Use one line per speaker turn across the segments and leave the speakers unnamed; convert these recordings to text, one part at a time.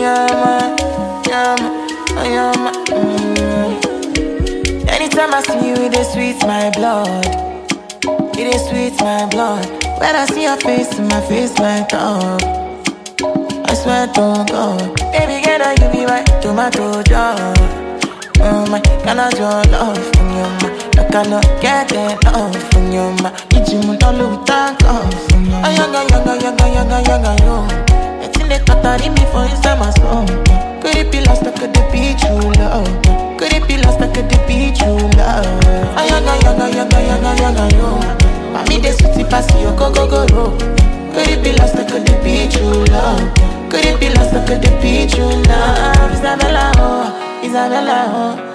Anytime I see you, it is sweet my blood. It is sweet my blood. When I see your face, my face light up. I swear to God, baby girl, now you be my tomato jar. My cannot your love from your ma. I cannot get enough from your ma. Ijimu dolu tank off from your ma. Ayaga yo. It's in the totally me for inside my soul. Could it be lost? Could it be true love? Could it be lost? Could it be true love? Ayaga yo. Mami de suti pass yo go. Could it be lost? Could it be true love? Could it be lost? Could it be true love? Isabella, oh.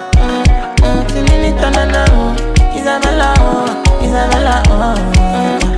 Tinini tanana, oh. Isabella, oh.